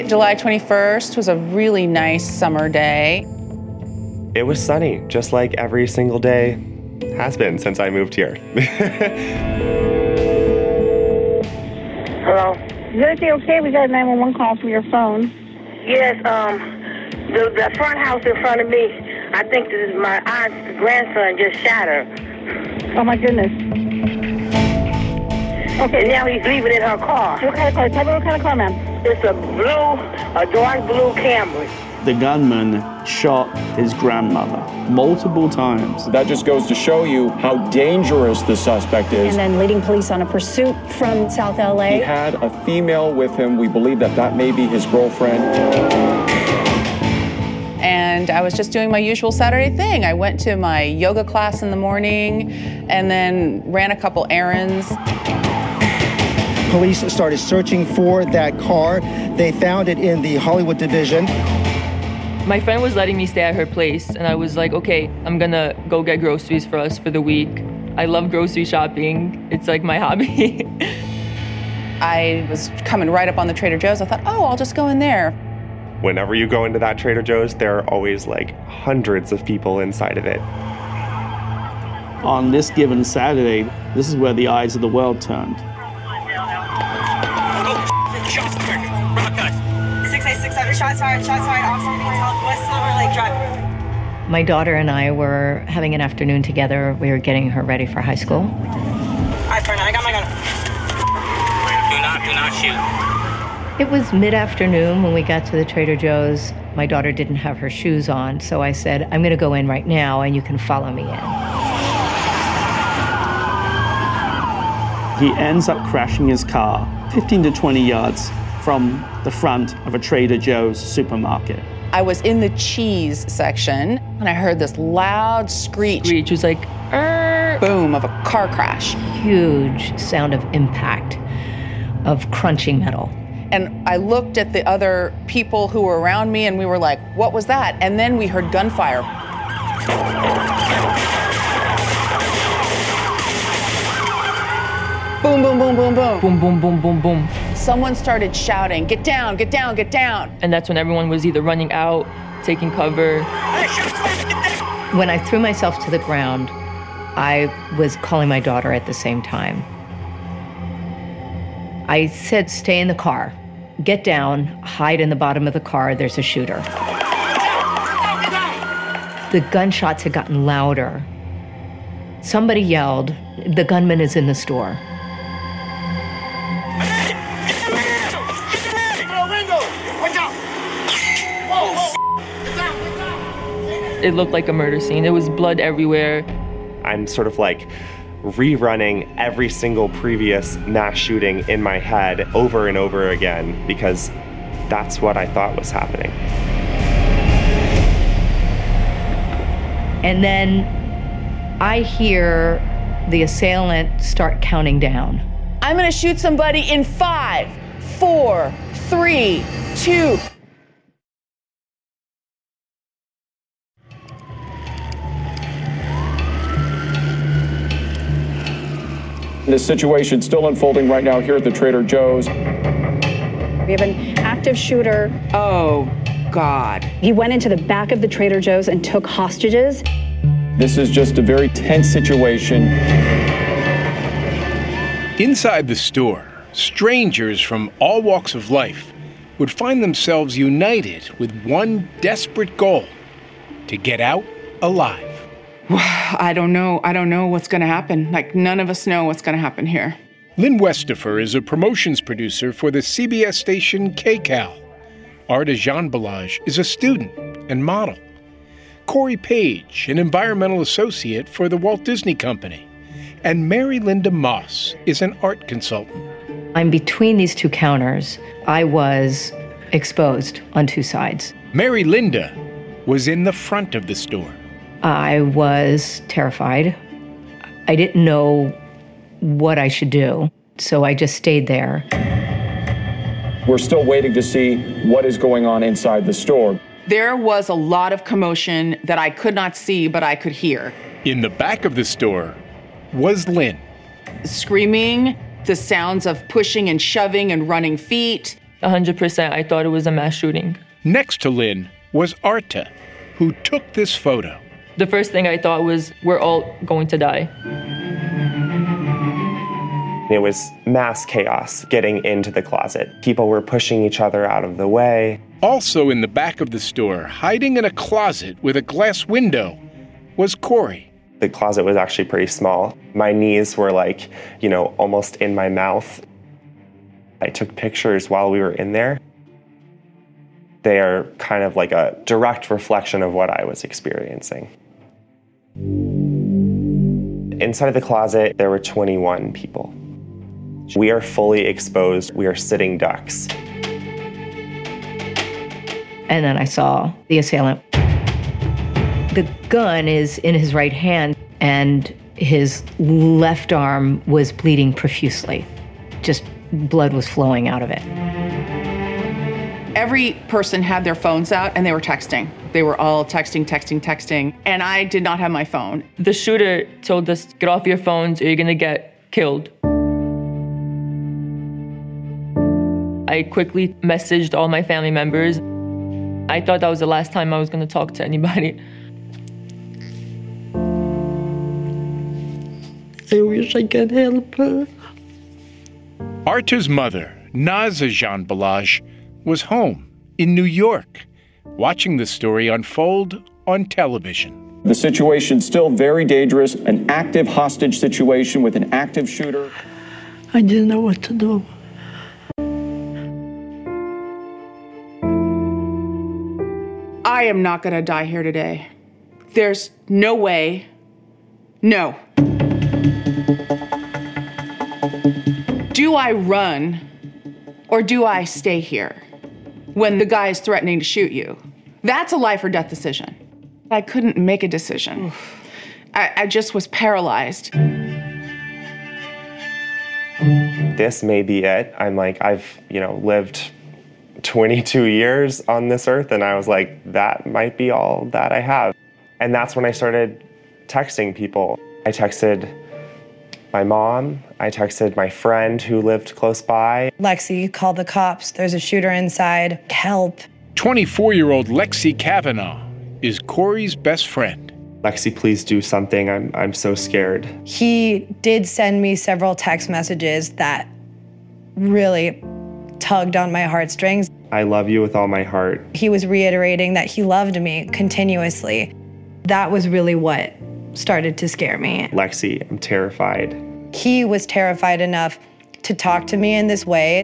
July 21st was a really nice summer day. It was sunny, just like every single day has been since I moved here. Hello? Is everything okay? We got a 911 call from your phone. Yes, the front house in front of me, I think this is my aunt's grandson just shot her. Oh, my goodness. Okay. And now he's leaving in her car. What kind of car? Tell me what kind of car, ma'am. It's a dark blue Camry. The gunman shot his grandmother multiple times. That just goes to show you how dangerous the suspect is. And then leading police on a pursuit from South LA. He had a female with him. We believe that may be his girlfriend. And I was just doing my usual Saturday thing. I went to my yoga class in the morning and then ran a couple errands. Police started searching for that car. They found it in the Hollywood division. My friend was letting me stay at her place, and I was like, okay, I'm gonna go get groceries for us for the week. I love grocery shopping. It's like my hobby. I was coming right up on the Trader Joe's. I thought, oh, I'll just go in there. Whenever you go into that Trader Joe's, there are always like hundreds of people inside of it. On this given Saturday, this is where the eyes of the world turned. Shots fired, officer needs help, West Silver Lake Drive. My daughter and I were having an afternoon together. We were getting her ready for high school. All right, Fernand, I got my gun. Do not shoot. It was mid-afternoon when we got to the Trader Joe's. My daughter didn't have her shoes on, so I said, I'm gonna go in right now and you can follow me in. He ends up crashing his car 15 to 20 yards from the front of a Trader Joe's supermarket. I was in the cheese section and I heard this loud screech. Screech was like, boom, of a car crash. Huge sound of impact, of crunching metal. And I looked at the other people who were around me and we were like, what was that? And then we heard gunfire. Boom, boom, boom, boom, boom. boom, boom, boom, boom, boom. Someone started shouting, get down, get down, get down. And that's when everyone was either running out, taking cover. When I threw myself to the ground, I was calling my daughter at the same time. I said, stay in the car, get down, hide in the bottom of the car, there's a shooter. The gunshots had gotten louder. Somebody yelled, the gunman is in the store. It looked like a murder scene. There was blood everywhere. I'm sort of like rerunning every single previous mass shooting in my head over and over again because that's what I thought was happening. And then I hear the assailant start counting down. I'm gonna shoot somebody in 5, 4, 3, 2. The situation still unfolding right now here at the Trader Joe's. We have an active shooter. Oh, God. He went into the back of the Trader Joe's and took hostages. This is just a very tense situation. Inside the store, strangers from all walks of life would find themselves united with one desperate goal: to get out alive. I don't know what's gonna happen. Like, none of us know what's gonna happen here. Lynn Westifer is a promotions producer for the CBS station KCAL. Arda Jeanbalage is a student and model. Corey Page, an environmental associate for the Walt Disney Company. And Mary Linda Moss is an art consultant. I'm between these two counters. I was exposed on two sides. Mary Linda was in the front of the store. I was terrified. I didn't know what I should do, so I just stayed there. We're still waiting to see what is going on inside the store. There was a lot of commotion that I could not see, but I could hear. In the back of the store was Lynn. Screaming, the sounds of pushing and shoving and running feet. 100%, I thought it was a mass shooting. Next to Lynn was Arta, who took this photo. The first thing I thought was, we're all going to die. It was mass chaos getting into the closet. People were pushing each other out of the way. Also in the back of the store, hiding in a closet with a glass window, was Corey. The closet was actually pretty small. My knees were like, almost in my mouth. I took pictures while we were in there. They are kind of like a direct reflection of what I was experiencing. Inside of the closet, there were 21 people. We are fully exposed. We are sitting ducks. And then I saw the assailant. The gun is in his right hand, and his left arm was bleeding profusely. Just blood was flowing out of it. Every person had their phones out and they were texting. They were all texting. And I did not have my phone. The shooter told us, get off your phones or you're gonna get killed. I quickly messaged all my family members. I thought that was the last time I was gonna talk to anybody. I wish I could help her. Arta's mother, Naza Jean Balaj, was home in New York, watching the story unfold on television. The situation's still very dangerous, an active hostage situation with an active shooter. I didn't know what to do. I am not gonna die here today. There's no way. No. Do I run or do I stay here when the guy is threatening to shoot you? That's a life or death decision. I couldn't make a decision. I just was paralyzed. This may be it. I'm like, I've, lived 22 years on this earth, and I was like, that might be all that I have. And that's when I started texting people. I texted my mom, I texted my friend who lived close by. Lexi, call the cops. There's a shooter inside. Help. 24-year-old Lexi Kavanaugh is Corey's best friend. Lexi, please do something. I'm so scared. He did send me several text messages that really tugged on my heartstrings. I love you with all my heart. He was reiterating that he loved me continuously. That was really what started to scare me. Lexi, I'm terrified. He was terrified enough to talk to me in this way.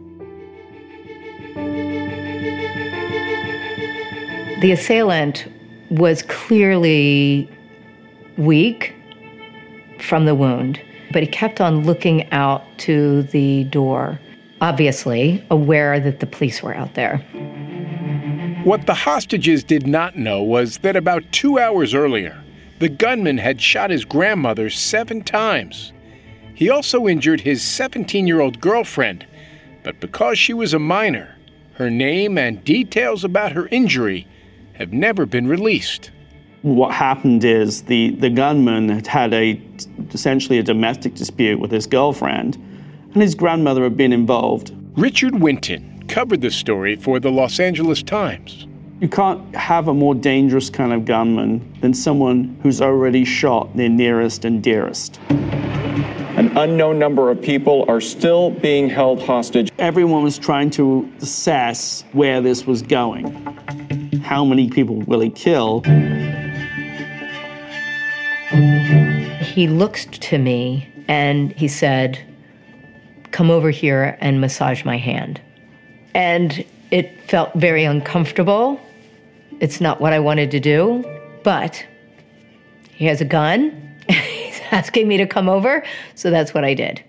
The assailant was clearly weak from the wound, but he kept on looking out to the door, obviously aware that the police were out there. What the hostages did not know was that about 2 hours earlier, the gunman had shot his grandmother 7 times. He also injured his 17-year-old girlfriend, but because she was a minor, her name and details about her injury have never been released. What happened is the gunman had essentially a domestic dispute with his girlfriend, and his grandmother had been involved. Richard Winton covered the story for the Los Angeles Times. You can't have a more dangerous kind of gunman than someone who's already shot their nearest and dearest. An unknown number of people are still being held hostage. Everyone was trying to assess where this was going. How many people will he kill? He looked to me and he said, "Come over here and massage my hand." And it felt very uncomfortable. It's not what I wanted to do, but he has a gun. He's asking me to come over, so that's what I did.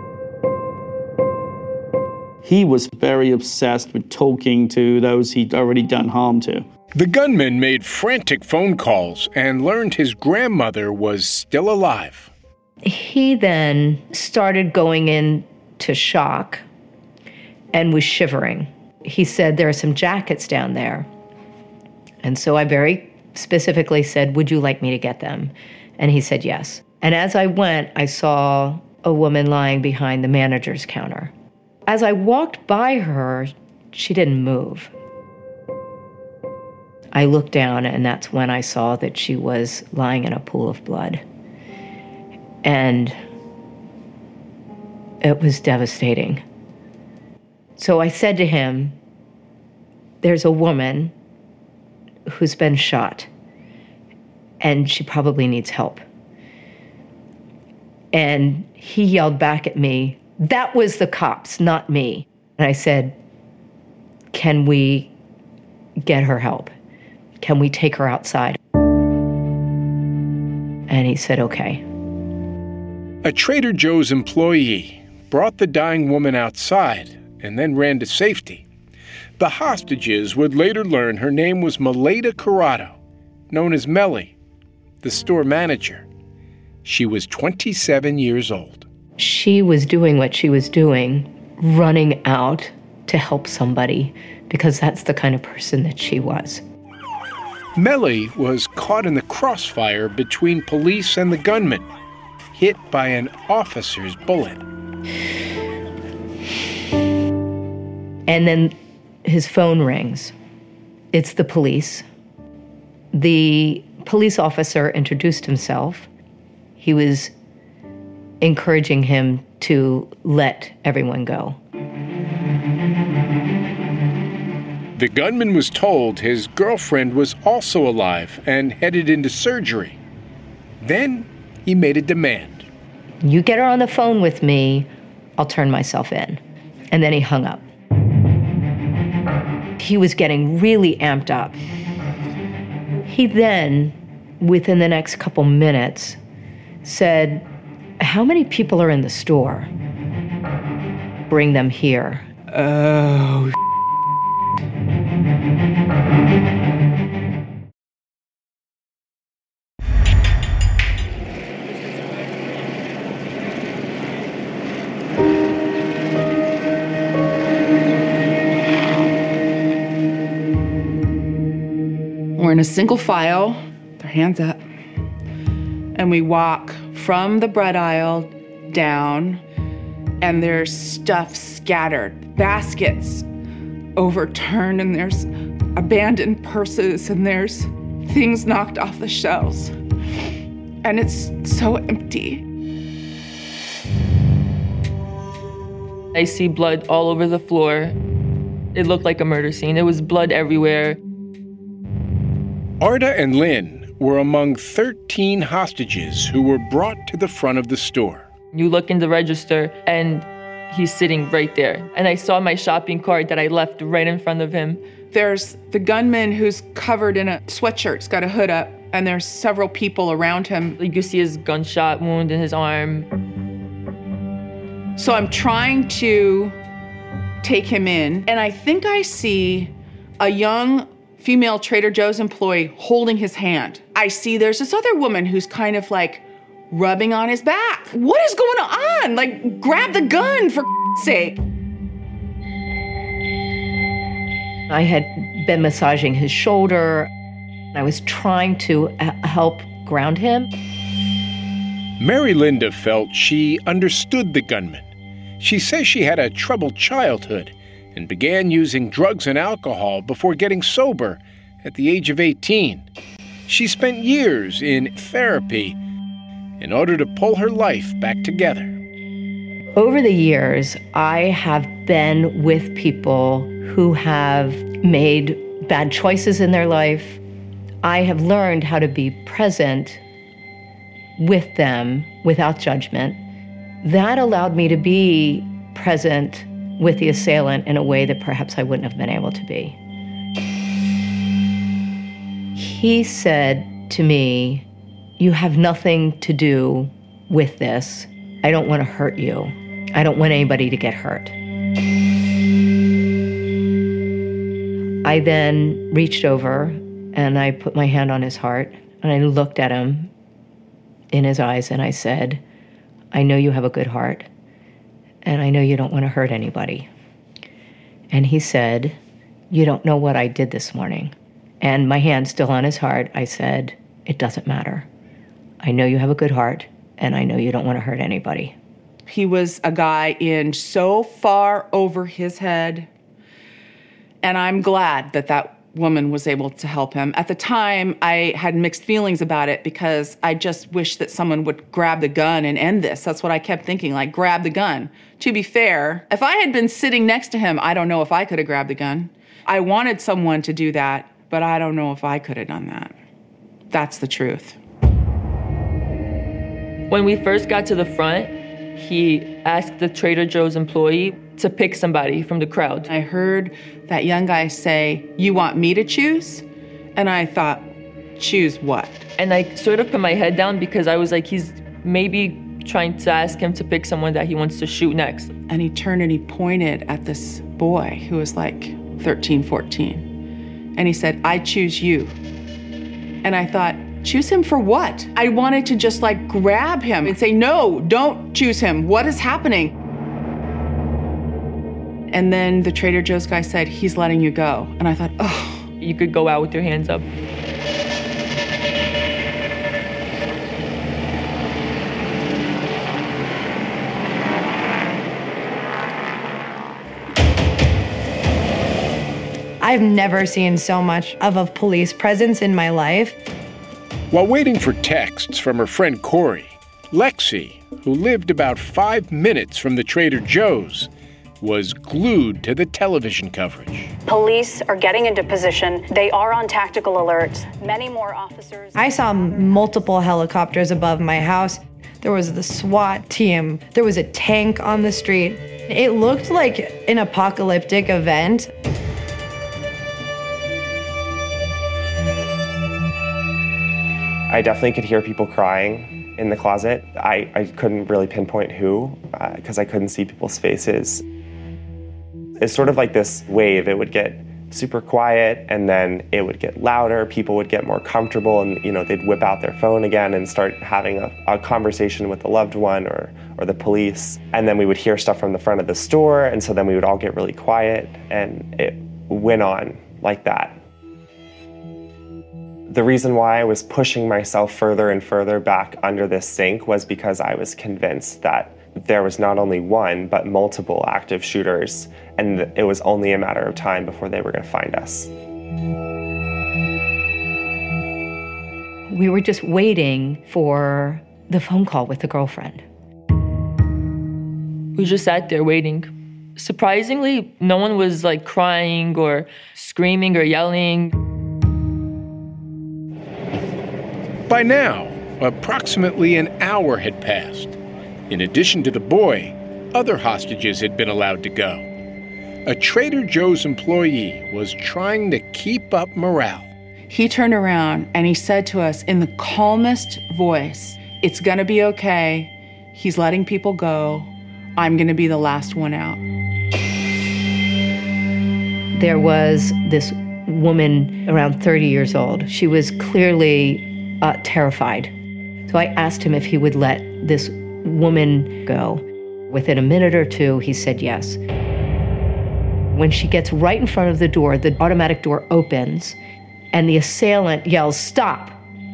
He was very obsessed with talking to those he'd already done harm to. The gunman made frantic phone calls and learned his grandmother was still alive. He then started going into shock and was shivering. He said, "There are some jackets down there." And so I very specifically said, "Would you like me to get them?" And he said yes. And as I went, I saw a woman lying behind the manager's counter. As I walked by her, she didn't move. I looked down, and that's when I saw that she was lying in a pool of blood. And it was devastating. So I said to him, there's a woman who's been shot, and she probably needs help. And he yelled back at me, that was the cops, not me. And I said, can we get her help? Can we take her outside? And he said, okay. A Trader Joe's employee brought the dying woman outside and then ran to safety. The hostages would later learn her name was Meleda Corrado, known as Melly, the store manager. She was 27 years old. She was doing what she was doing, running out to help somebody, because that's the kind of person that she was. Melly was caught in the crossfire between police and the gunman, hit by an officer's bullet. And then his phone rings. It's the police. The police officer introduced himself. He was encouraging him to let everyone go. The gunman was told his girlfriend was also alive and headed into surgery. Then he made a demand. You get her on the phone with me, I'll turn myself in. And then he hung up. He was getting really amped up. He then, within the next couple minutes, said, how many people are in the store? Bring them here. Oh, we're in a single file, with our hands up, and we walk from the bread aisle down, and there's stuff scattered, baskets overturned, and there's abandoned purses, and there's things knocked off the shelves. And it's so empty. I see blood all over the floor. It looked like a murder scene. There was blood everywhere. Arda and Lynn were among 13 hostages who were brought to the front of the store. You look in the register, and he's sitting right there. And I saw my shopping cart that I left right in front of him. There's the gunman who's covered in a sweatshirt, he's got a hood up, and there's several people around him. You can see his gunshot wound in his arm. So I'm trying to take him in, and I think I see a young female Trader Joe's employee holding his hand. I see there's this other woman who's kind of like rubbing on his back. What is going on? Like, grab the gun for sake. I had been massaging his shoulder. I was trying to help ground him. Mary Linda felt she understood the gunman. She says she had a troubled childhood and began using drugs and alcohol before getting sober at the age of 18. She spent years in therapy in order to pull her life back together. Over the years, I have been with people who have made bad choices in their life. I have learned how to be present with them without judgment. That allowed me to be present with the assailant in a way that perhaps I wouldn't have been able to be. He said to me, you have nothing to do with this. I don't want to hurt you. I don't want anybody to get hurt. I then reached over and I put my hand on his heart and I looked at him in his eyes and I said, I know you have a good heart and I know you don't want to hurt anybody. And he said, you don't know what I did this morning. And my hand still on his heart, I said, it doesn't matter. I know you have a good heart and I know you don't want to hurt anybody. He was a guy in so far over his head And I'm glad that that woman was able to help him. At the time, I had mixed feelings about it because I just wished that someone would grab the gun and end this. That's what I kept thinking, like, grab the gun. To be fair, if I had been sitting next to him, I don't know if I could have grabbed the gun. I wanted someone to do that, but I don't know if I could have done that. That's the truth. When we first got to the front, he asked the Trader Joe's employee to pick somebody from the crowd. I heard that young guy say, "You want me to choose?" And I thought, choose what? And I sort of put my head down because I was like, he's maybe trying to ask him to pick someone that he wants to shoot next. And he turned and he pointed at this boy who was like 13, 14. And he said, "I choose you." And I thought, choose him for what? I wanted to just like grab him and say, "No, don't choose him. What is happening?" And then the Trader Joe's guy said, "He's letting you go." And I thought, oh. You could go out with your hands up. I've never seen so much of a police presence in my life. While waiting for texts from her friend Corey, Lexi, who lived about 5 minutes from the Trader Joe's, was glued to the television coverage. Police are getting into position. They are on tactical alert. Many more officers. I saw multiple helicopters above my house. There was the SWAT team. There was a tank on the street. It looked like an apocalyptic event. I definitely could hear people crying in the closet. I couldn't really pinpoint who, because I couldn't see people's faces. It's sort of like this wave. It would get super quiet, and then it would get louder. People would get more comfortable, and they'd whip out their phone again and start having a conversation with a loved one or the police. And then we would hear stuff from the front of the store, and so then we would all get really quiet, and it went on like that. The reason why I was pushing myself further and further back under this sink was because I was convinced that there was not only one, but multiple active shooters, and it was only a matter of time before they were going to find us. We were just waiting for the phone call with the girlfriend. We just sat there waiting. Surprisingly, no one was like crying or screaming or yelling. By now, approximately an hour had passed. In addition to the boy, other hostages had been allowed to go. A Trader Joe's employee was trying to keep up morale. He turned around and he said to us in the calmest voice, "It's gonna be okay. He's letting people go. I'm gonna be the last one out." There was this woman around 30 years old. She was clearly terrified. So I asked him if he would let this woman go. Within a minute or two, he said yes. When she gets right in front of the door, the automatic door opens, and the assailant yells, "Stop!"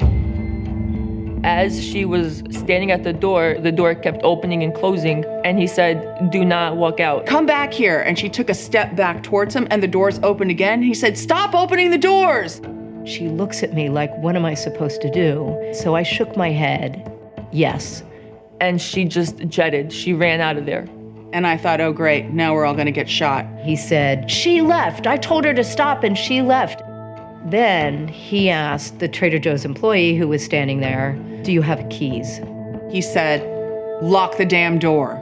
As she was standing at the door kept opening and closing, and he said, "Do not walk out. "Come back here." And she took a step back towards him, and the doors opened again. He said, "Stop opening the doors!" She looks at me like, what am I supposed to do? So I shook my head, yes. And she just jetted. She ran out of there. And I thought, oh great, now we're all gonna get shot. He said, "She left. I told her to stop and she left." Then he asked the Trader Joe's employee who was standing there, "Do you have keys?" He said, "Lock the damn door."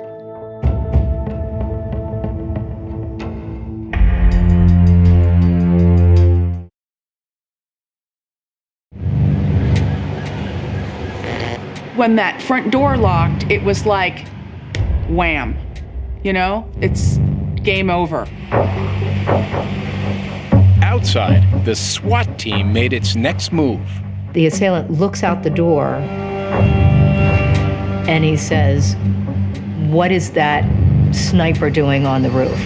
When that front door locked, it was like, wham. It's game over. Outside, the SWAT team made its next move. The assailant looks out the door and he says, "What is that sniper doing on the roof?"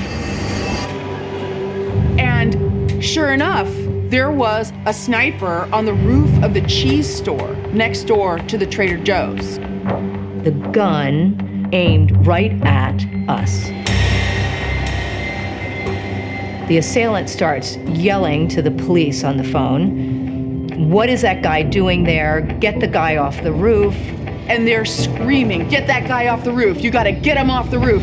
And sure enough, there was a sniper on the roof of the cheese store next door to the Trader Joe's. The gun aimed right at us. The assailant starts yelling to the police on the phone. What is that guy doing there? Get the guy off the roof. And they're screaming, get that guy off the roof. You gotta get him off the roof.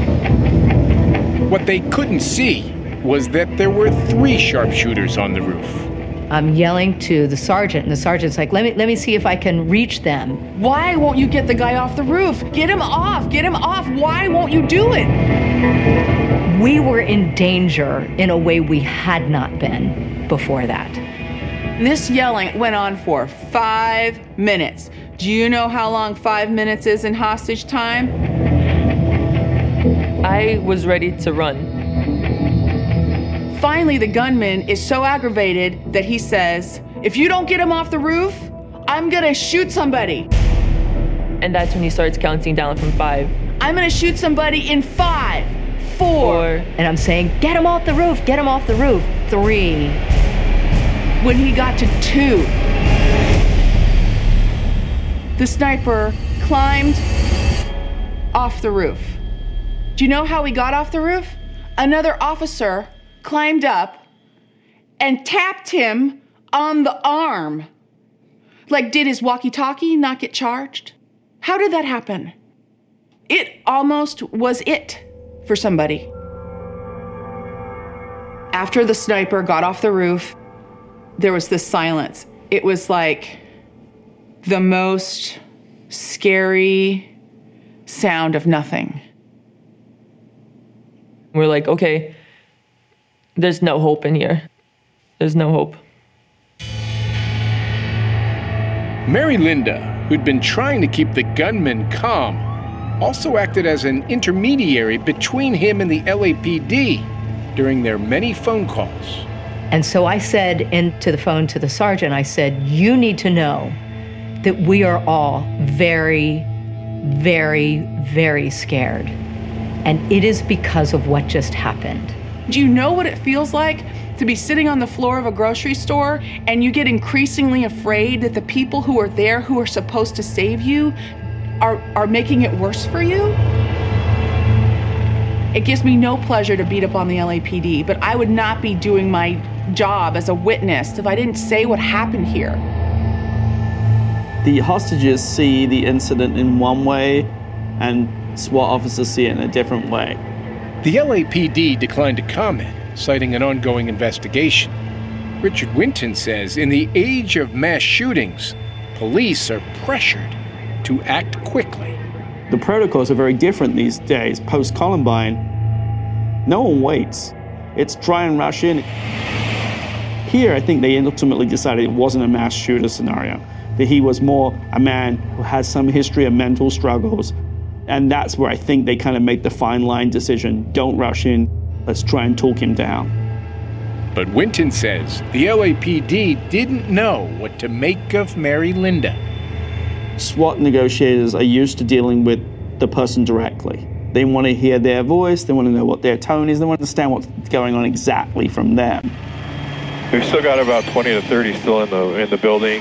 What they couldn't see was that there were 3 sharpshooters on the roof. I'm yelling to the sergeant, and the sergeant's like, let me see if I can reach them. Why won't you get the guy off the roof? Get him off, get him off. Why won't you do it? We were in danger in a way we had not been before that. This yelling went on for 5 minutes. Do you know how long 5 minutes is in hostage time? I was ready to run. Finally, the gunman is so aggravated that he says, if you don't get him off the roof, I'm gonna shoot somebody. And that's when he starts counting down from 5. I'm gonna shoot somebody in 5, 4. And I'm saying, get him off the roof, get him off the roof. 3. When he got to 2, the sniper climbed off the roof. Do you know how he got off the roof? Another officer climbed up and tapped him on the arm. Like, did his walkie-talkie not get charged? How did that happen? It almost was it for somebody. After the sniper got off the roof, there was this silence. It was like the most scary sound of nothing. We're like, okay, there's no hope in here. There's no hope. Mary Linda, who'd been trying to keep the gunman calm, also acted as an intermediary between him and the LAPD during their many phone calls. And so I said into the phone to the sergeant, I said, you need to know that we are all very, very, very scared. And it is because of what just happened. Do you know what it feels like to be sitting on the floor of a grocery store and you get increasingly afraid that the people who are there who are supposed to save you are making it worse for you? It gives me no pleasure to beat up on the LAPD, but I would not be doing my job as a witness if I didn't say what happened here. The hostages see the incident in one way, and SWAT officers see it in a different way. The LAPD declined to comment, citing an ongoing investigation. Richard Winton says in the age of mass shootings, police are pressured to act quickly. The protocols are very different these days. Post-Columbine, no one waits. It's try and rush in. Here, I think they ultimately decided it wasn't a mass shooter scenario, that he was more a man who has some history of mental struggles. And that's where I think they kind of make the fine line decision. Don't rush in. Let's try and talk him down. But Winton says the LAPD didn't know what to make of Mary Linda. SWAT negotiators are used to dealing with the person directly. They want to hear their voice. They want to know what their tone is. They want to understand what's going on exactly from them. We've still got about 20 to 30 still in the building.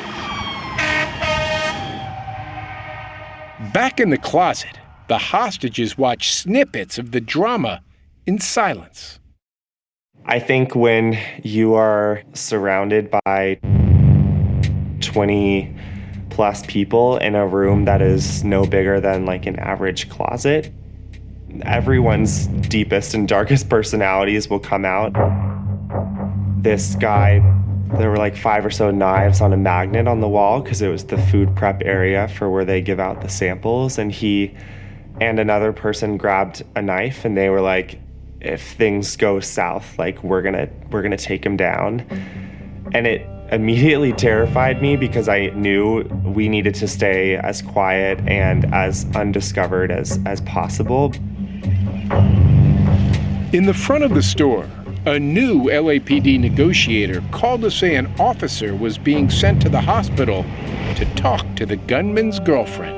Back in the closet, the hostages watch snippets of the drama in silence. I think when you are surrounded by 20 plus people in a room that is no bigger than like an average closet, everyone's deepest and darkest personalities will come out. This guy, there were like 5 or so knives on a magnet on the wall because it was the food prep area for where they give out the samples, and he and another person grabbed a knife and they were like, if things go south, like we're gonna take him down. And it immediately terrified me because I knew we needed to stay as quiet and as undiscovered as possible. In the front of the store, a new LAPD negotiator called to say an officer was being sent to the hospital to talk to the gunman's girlfriend.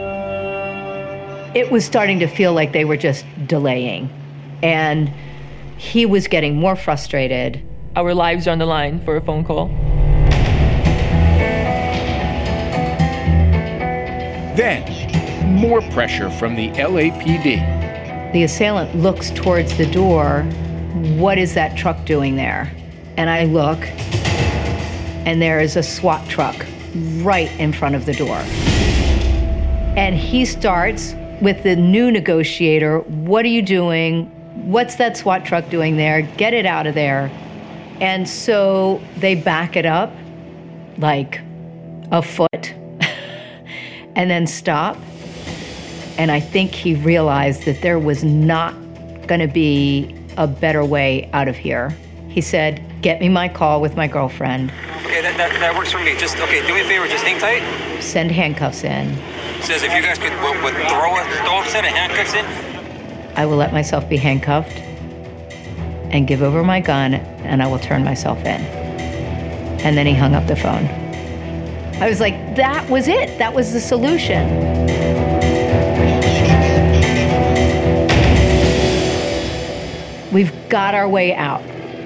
It was starting to feel like they were just delaying, and he was getting more frustrated. Our lives are on the line for a phone call. Then, more pressure from the LAPD. The assailant looks towards the door what is that truck doing there? And I look, and there is a SWAT truck right in front of the door. And he starts with the new negotiator, what are you doing? What's that SWAT truck doing there? Get it out of there. And so they back it up like a foot and then stop. And I think he realized that there was not going to be a better way out of here. He said, get me my call with my girlfriend. Okay, that works for me. Just, okay, do me a favor, just hang tight. Send handcuffs in. It says if you guys could throw a set of handcuffs in. I will let myself be handcuffed and give over my gun, and I will turn myself in. And then he hung up the phone. I was like, that was it. That was the solution. We've got our way out.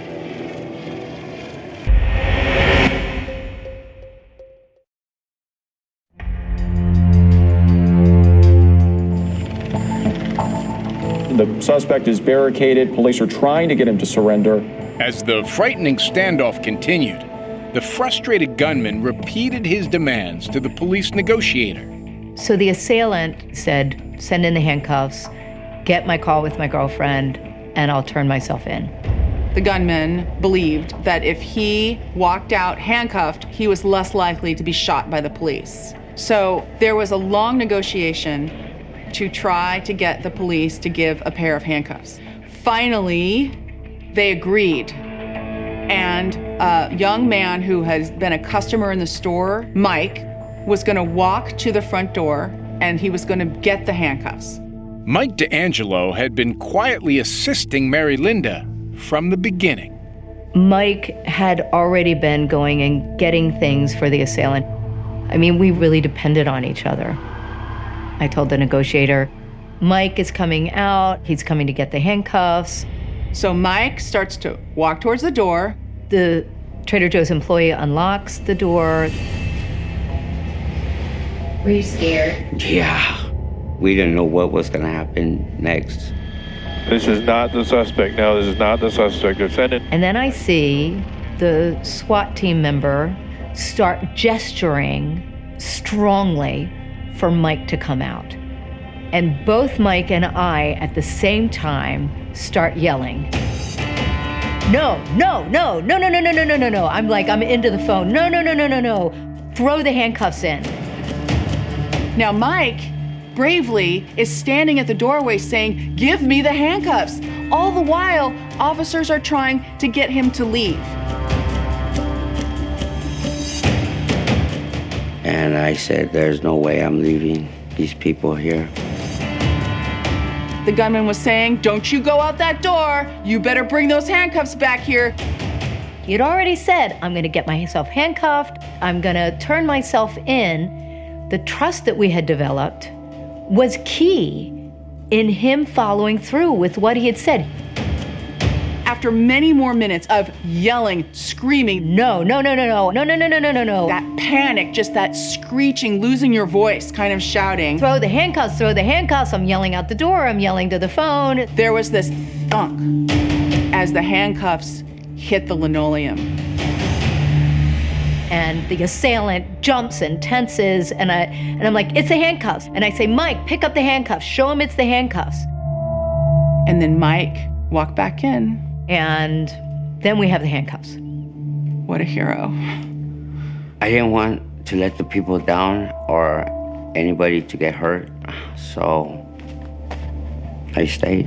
The suspect is barricaded. Police are trying to get him to surrender. As the frightening standoff continued, the frustrated gunman repeated his demands to the police negotiator. So the assailant said, send in the handcuffs, get my call with my girlfriend, and I'll turn myself in. The gunman believed that if he walked out handcuffed, he was less likely to be shot by the police. So there was a long negotiation to try to get the police to give a pair of handcuffs. Finally, they agreed. And a young man who has been a customer in the store, Mike, was gonna walk to the front door and he was gonna get the handcuffs. Mike DeAngelo had been quietly assisting Mary Linda from the beginning. Mike had already been going and getting things for the assailant. I mean, we really depended on each other. I told the negotiator, Mike is coming out, he's coming to get the handcuffs. So Mike starts to walk towards the door. The Trader Joe's employee unlocks the door. Were you scared? Yeah. We didn't know what was going to happen next. This is not the suspect. No, this is not the suspect. Defendant. And then I see the SWAT team member start gesturing strongly for Mike to come out. And both Mike and I, at the same time, start yelling. No, no, no, no, no, no, no, no, no, no, no. I'm into the phone. No, no, no, no, no, no. Throw the handcuffs in. Now Mike bravely is standing at the doorway saying, give me the handcuffs. All the while, officers are trying to get him to leave. And I said, there's no way I'm leaving these people here. The gunman was saying, don't you go out that door. You better bring those handcuffs back here. He had already said, I'm gonna get myself handcuffed. I'm gonna turn myself in. The trust that we had developed was key in him following through with what he had said. After many more minutes of yelling, screaming, no, no, no, no, no, no, no, no, no, no, no, no. That panic, just that screeching, losing your voice, kind of shouting. Throw the handcuffs, throw the handcuffs. I'm yelling out the door, I'm yelling to the phone. There was this thunk as the handcuffs hit the linoleum. And the assailant jumps and tenses, and I'm like, it's the handcuffs. And I say, Mike, pick up the handcuffs, show him it's the handcuffs. And then Mike walked back in. And then we have the handcuffs. What a hero. I didn't want to let the people down or anybody to get hurt, so I stayed.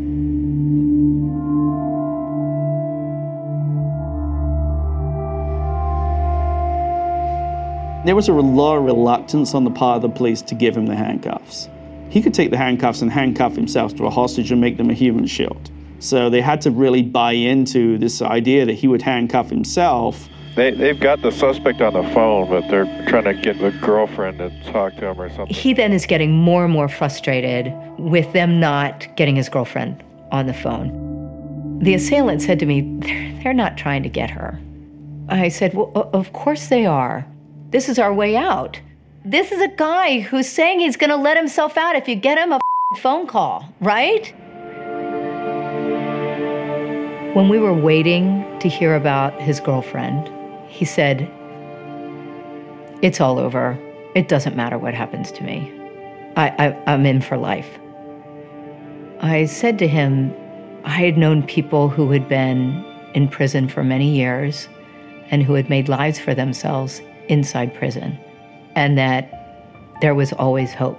There was a lot of reluctance on the part of the police to give him the handcuffs. He could take the handcuffs and handcuff himself to a hostage and make them a human shield. So they had to really buy into this idea that he would handcuff himself. They've got the suspect on the phone, but they're trying to get the girlfriend to talk to him or something. He then is getting more and more frustrated with them not getting his girlfriend on the phone. The assailant said to me, they're not trying to get her. I said, well, of course they are. This is our way out. This is a guy who's saying he's gonna let himself out if you get him a phone call, right? When we were waiting to hear about his girlfriend, he said, "It's all over. It doesn't matter what happens to me. I'm in for life." I said to him, I had known people who had been in prison for many years and who had made lives for themselves inside prison, and that there was always hope.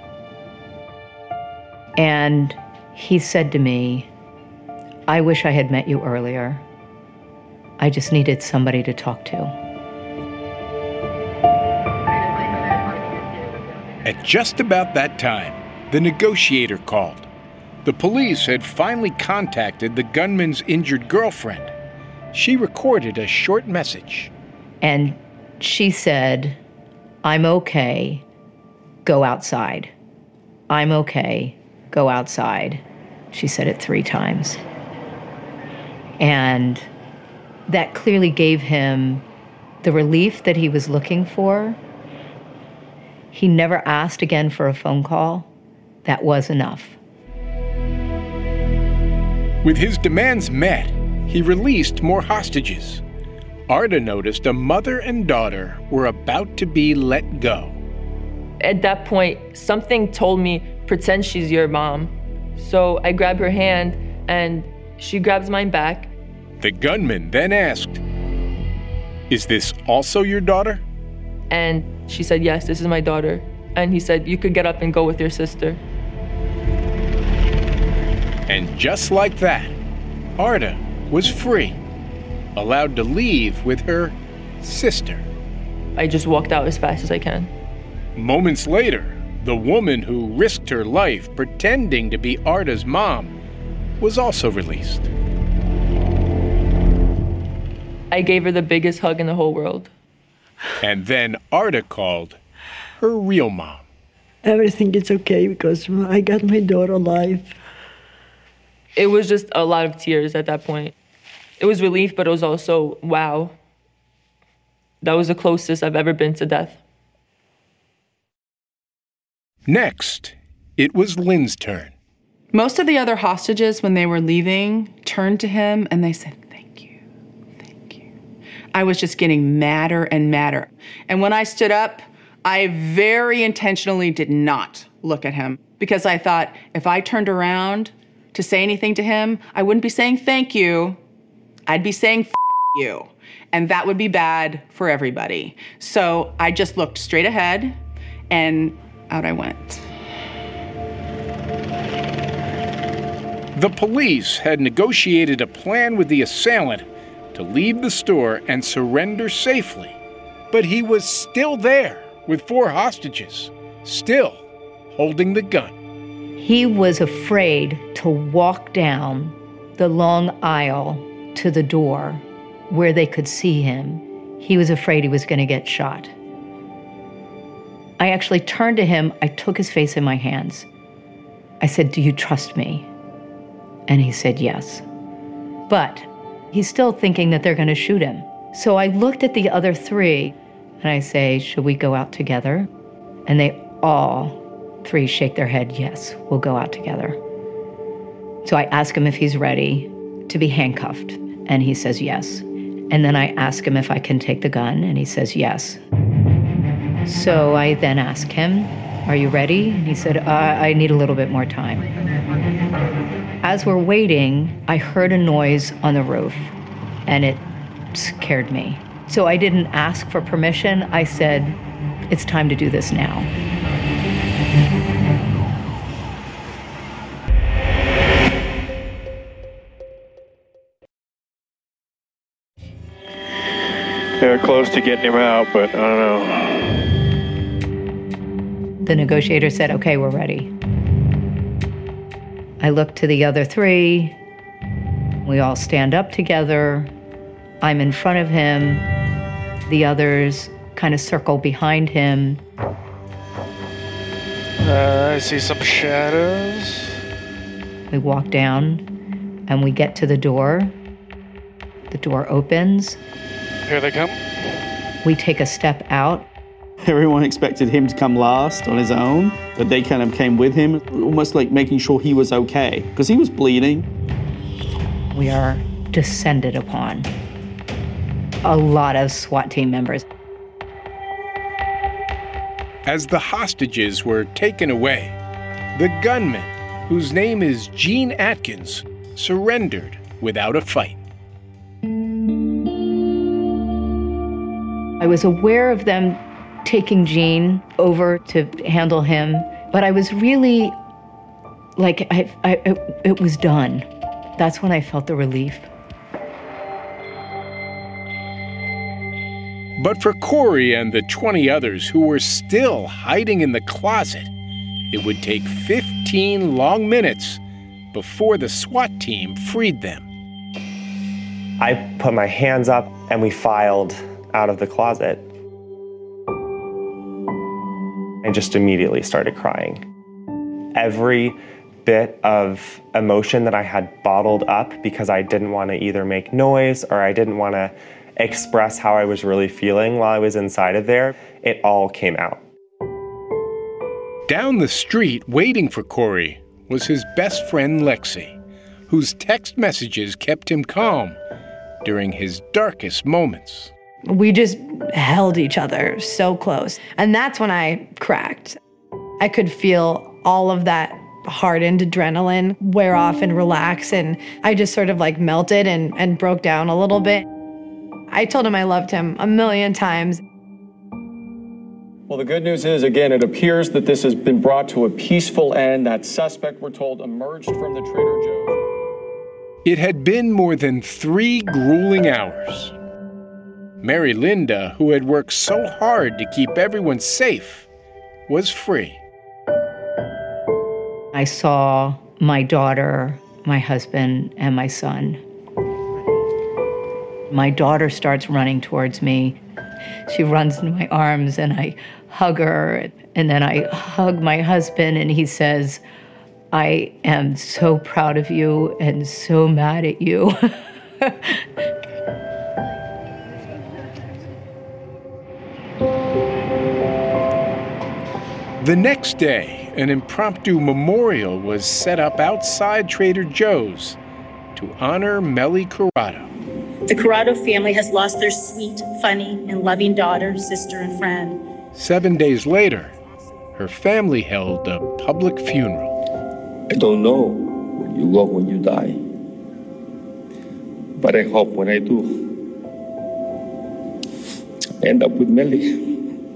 And he said to me, "I wish I had met you earlier. I just needed somebody to talk to." At just about that time, the negotiator called. The police had finally contacted the gunman's injured girlfriend. She recorded a short message. And she said, "I'm okay, go outside. I'm okay, go outside." She said it 3 times. And that clearly gave him the relief that he was looking for. He never asked again for a phone call. That was enough. With his demands met, he released more hostages. Arda noticed a mother and daughter were about to be let go. At that point, something told me, pretend she's your mom. So I grab her hand and she grabs mine back. The gunman then asked, "Is this also your daughter?" And she said, "Yes, this is my daughter." And he said, "You could get up and go with your sister." And just like that, Arda was free, allowed to leave with her sister. I just walked out as fast as I can. Moments later, the woman who risked her life pretending to be Arda's mom was also released. I gave her the biggest hug in the whole world. And then Arda called her real mom. Everything is okay because I got my daughter alive. It was just a lot of tears at that point. It was relief, but it was also, wow. That was the closest I've ever been to death. Next, it was Lynn's turn. Most of the other hostages, when they were leaving, turned to him and they said, "Thank you, thank you." I was just getting madder and madder. And when I stood up, I very intentionally did not look at him because I thought if I turned around to say anything to him, I wouldn't be saying thank you. I'd be saying F you. And that would be bad for everybody. So I just looked straight ahead and out I went. The police had negotiated a plan with the assailant to leave the store and surrender safely. But he was still there with 4 hostages, still holding the gun. He was afraid to walk down the long aisle to the door where they could see him. He was afraid he was going to get shot. I actually turned to him. I took his face in my hands. I said, "Do you trust me?" And he said, "Yes." But he's still thinking that they're going to shoot him. So I looked at the other 3 and I say, "Should we go out together?" And they all 3 shake their head, "Yes, we'll go out together." So I ask him if he's ready to be handcuffed, and he says yes. And then I ask him if I can take the gun, and he says yes. So I then ask him, "Are you ready?" And he said, I need a little bit more time." As we're waiting, I heard a noise on the roof, and it scared me. So I didn't ask for permission. I said, "It's time to do this now." They're close to getting him out, but I don't know. The negotiator said, "Okay, we're ready." I look to the other 3. We all stand up together. I'm in front of him. The others kind of circle behind him. I see some shadows. We walk down and we get to the door. The door opens. Here they come. We take a step out. Everyone expected him to come last on his own, but they kind of came with him, almost like making sure he was okay, because he was bleeding. We are descended upon a lot of SWAT team members. As the hostages were taken away, the gunman, whose name is Gene Atkins, surrendered without a fight. I was aware of them taking Gene over to handle him, but I was really like, it was done. That's when I felt the relief. But for Corey and the 20 others who were still hiding in the closet, it would take 15 long minutes before the SWAT team freed them. I put my hands up and we filed out of the closet. I just immediately started crying. Every bit of emotion that I had bottled up because I didn't want to either make noise or I didn't want to express how I was really feeling while I was inside of there, it all came out. Down the street, waiting for Corey, was his best friend Lexi, whose text messages kept him calm during his darkest moments. We just held each other so close. And that's when I cracked. I could feel all of that hardened adrenaline wear off and relax. And I just sort of like melted and broke down a little bit. I told him I loved him a million times. Well, the good news is, again, it appears that this has been brought to a peaceful end. That suspect, we're told, emerged from the Trader Joe's. It had been more than 3 grueling hours. Mary Linda, who had worked so hard to keep everyone safe, was free. I saw my daughter, my husband, and my son. My daughter starts running towards me. She runs into my arms and I hug her, and then I hug my husband and he says, "I am so proud of you and so mad at you." The next day, an impromptu memorial was set up outside Trader Joe's to honor Melly Corrado. The Corrado family has lost their sweet, funny, and loving daughter, sister, and friend. 7 days later, her family held a public funeral. I don't know where you go when you die, but I hope when I do, I end up with Melly.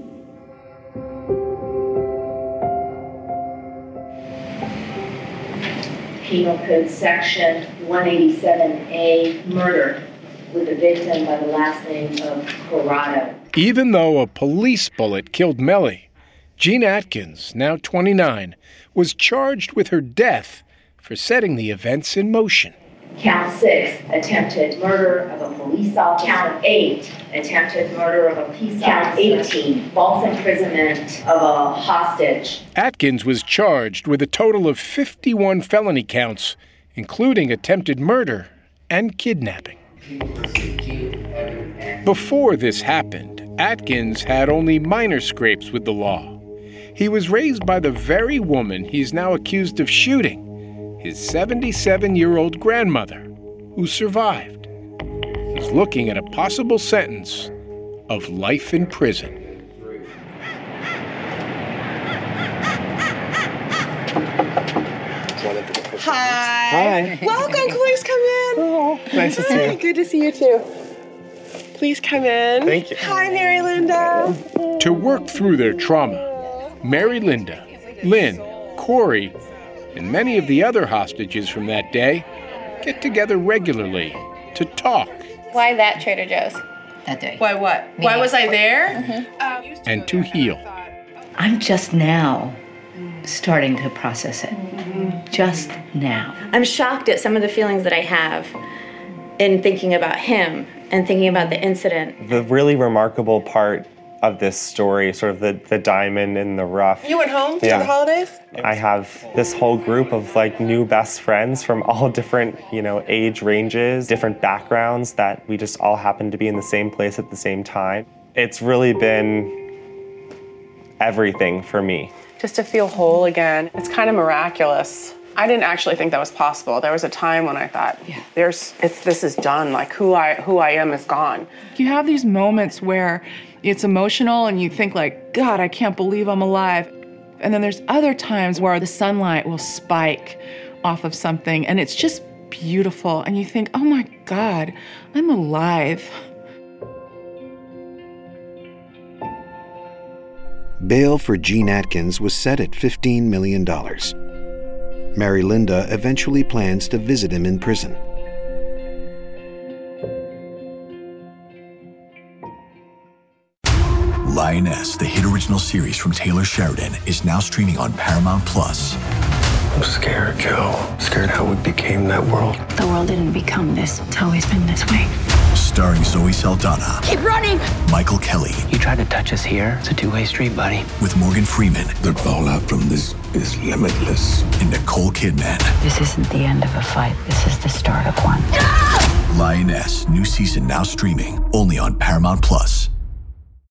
Penal Code Section 187A, murder, with the victim by the last name of Corrado. Even though a police bullet killed Melly, Gene Atkins, now 29, was charged with her death for setting the events in motion. Count 6, attempted murder of a police officer. Count 8, attempted murder of a peace officer. Count 18, false imprisonment of a hostage. Atkins was charged with a total of 51 felony counts, including attempted murder and kidnapping. Before this happened, Atkins had only minor scrapes with the law. He was raised by the very woman he's now accused of shooting, his 77-year-old grandmother, who survived. He's looking at a possible sentence of life in prison. Hi. Hi. Welcome. Please come in. Oh, nice to see you. Good to see you too. Please come in. Thank you. Hi, Mary Linda. To work through their trauma, Mary Linda, Lynn, Corey, and many of the other hostages from that day get together regularly to talk. Why that Trader Joe's? That day. Why what? Why was I there? And to heal. I'm just now starting to process it. Just now. I'm shocked at some of the feelings that I have in thinking about him and thinking about the incident. The really remarkable part of this story, sort of the diamond in the rough. You went home for the holidays? I have this whole group of like new best friends from all different, age ranges, different backgrounds that we just all happen to be in the same place at the same time. It's really been everything for me. Just to feel whole again. It's kind of miraculous. I didn't actually think that was possible. There was a time when I thought, this is done. Like who I am is gone. You have these moments where it's emotional and you think like, God, I can't believe I'm alive. And then there's other times where the sunlight will spike off of something and it's just beautiful. And you think, oh my God, I'm alive. Bail for Gene Atkins was set at $15 million. Mary Linda eventually plans to visit him in prison. Lioness, the hit original series from Taylor Sheridan, is now streaming on Paramount+. I'm scared, Joe. Scared how we became that world. The world didn't become this. It's always been this way. Starring Zoe Saldana. Keep running! Michael Kelly. You tried to touch us here. It's a two-way street, buddy. With Morgan Freeman. The fallout from this is limitless. And Nicole Kidman. This isn't the end of a fight. This is the start of one. Lioness, new season now streaming only on Paramount+.